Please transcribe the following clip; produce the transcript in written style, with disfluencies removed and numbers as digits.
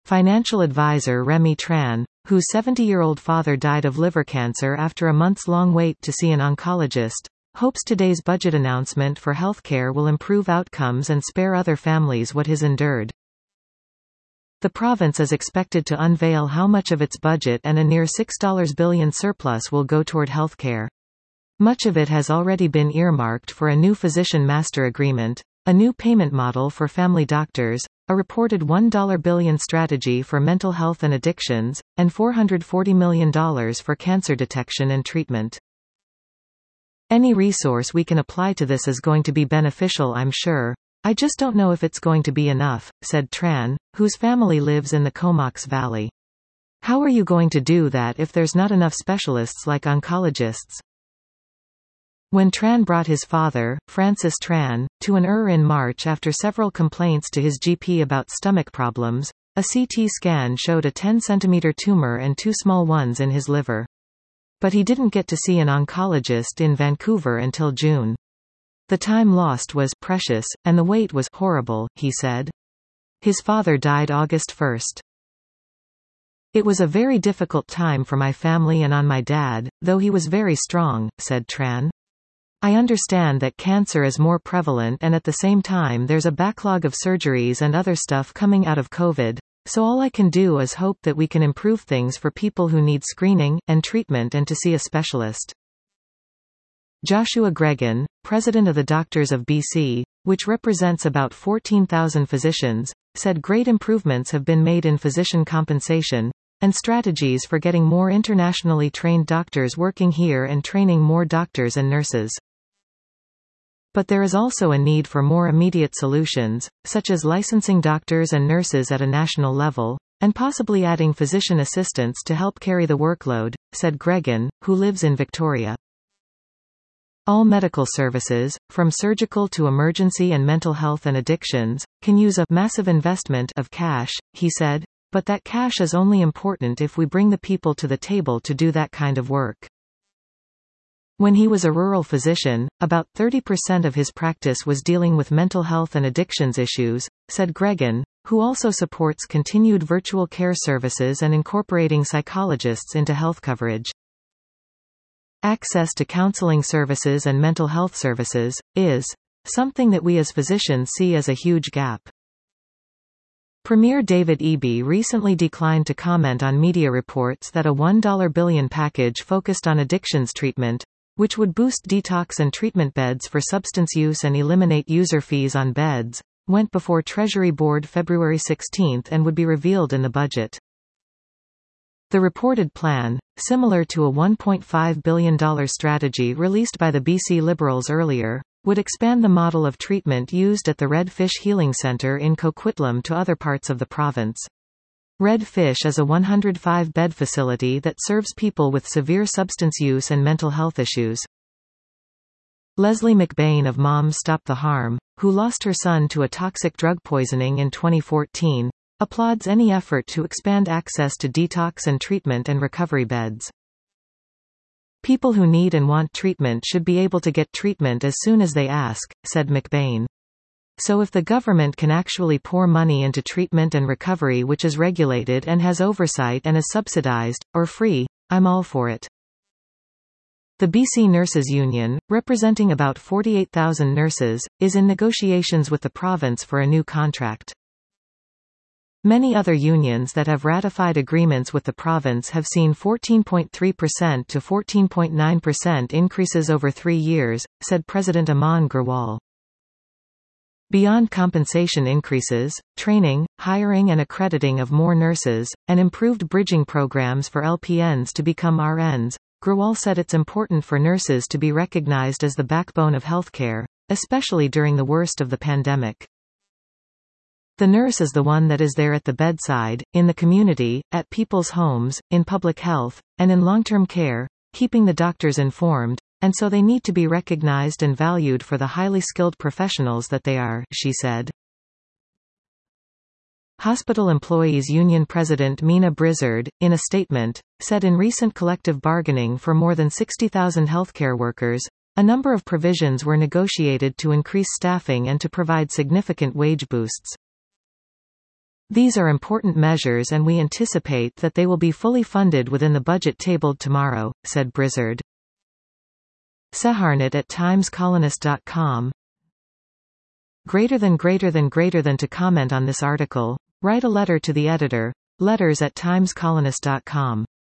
Financial advisor Remy Tran, whose 70-year-old father died of liver cancer after a months-long wait to see an oncologist, hopes today's budget announcement for healthcare will improve outcomes and spare other families what has endured. The province is expected to unveil how much of its budget and a near $6 billion surplus will go toward healthcare. Much of it has already been earmarked for a new physician master agreement, a new payment model for family doctors, a reported $1 billion strategy for mental health and addictions, and $440 million for cancer detection and treatment. Any resource we can apply to this is going to be beneficial, I'm sure. I just don't know if it's going to be enough, said Tran, whose family lives in the Comox Valley. How are you going to do that if there's not enough specialists like oncologists? When Tran brought his father, Francis Tran, to an in March after several complaints to his GP about stomach problems, a CT scan showed a 10-centimeter tumor and two small ones in his liver. But he didn't get to see an oncologist in Vancouver until June. The time lost was precious, and the wait was horrible, he said. His father died August 1. It was a very difficult time for my family and on my dad, though he was very strong, said Tran. I understand that cancer is more prevalent and at the same time there's a backlog of surgeries and other stuff coming out of COVID, so all I can do is hope that we can improve things for people who need screening and treatment and to see a specialist. Joshua Gregan, president of the Doctors of BC, which represents about 14,000 physicians, said great improvements have been made in physician compensation, and strategies for getting more internationally trained doctors working here and training more doctors and nurses. But there is also a need for more immediate solutions, such as licensing doctors and nurses at a national level, and possibly adding physician assistants to help carry the workload, said Gregan, who lives in Victoria. All medical services, from surgical to emergency and mental health and addictions, can use a massive investment of cash, he said, but that cash is only important if we bring the people to the table to do that kind of work. When he was a rural physician, about 30% of his practice was dealing with mental health and addictions issues, said Gregan, who also supports continued virtual care services and incorporating psychologists into health coverage. Access to counseling services and mental health services is something that we as physicians see as a huge gap. Premier David Eby recently declined to comment on media reports that a $1 billion package focused on addictions treatment, which would boost detox and treatment beds for substance use and eliminate user fees on beds, went before Treasury Board February 16 and would be revealed in the budget. The reported plan, similar to a $1.5 billion strategy released by the BC Liberals earlier, would expand the model of treatment used at the Red Fish Healing Centre in Coquitlam to other parts of the province. Red Fish is a 105-bed facility that serves people with severe substance use and mental health issues. Leslie McBain of Moms Stop the Harm, who lost her son to a toxic drug poisoning in 2014, applauds any effort to expand access to detox and treatment and recovery beds. People who need and want treatment should be able to get treatment as soon as they ask, said McBain. So if the government can actually pour money into treatment and recovery which is regulated and has oversight and is subsidized, or free, I'm all for it. The BC Nurses Union, representing about 48,000 nurses, is in negotiations with the province for a new contract. Many other unions that have ratified agreements with the province have seen 14.3% to 14.9% increases over 3 years, said President Aman Gurwal. Beyond compensation increases, training, hiring and accrediting of more nurses, and improved bridging programs for LPNs to become RNs, Gurwal said it's important for nurses to be recognized as the backbone of healthcare, especially during the worst of the pandemic. The nurse is the one that is there at the bedside, in the community, at people's homes, in public health, and in long-term care, keeping the doctors informed, and so they need to be recognized and valued for the highly skilled professionals that they are, she said. Hospital Employees Union President Mina Brizzard, in a statement, said in recent collective bargaining for more than 60,000 healthcare workers, a number of provisions were negotiated to increase staffing and to provide significant wage boosts. These are important measures and we anticipate that they will be fully funded within the budget tabled tomorrow, said Brizzard. Seharnit at timescolonist.com. Greater than to comment on this article. Write a letter to the editor. Letters at timescolonist.com.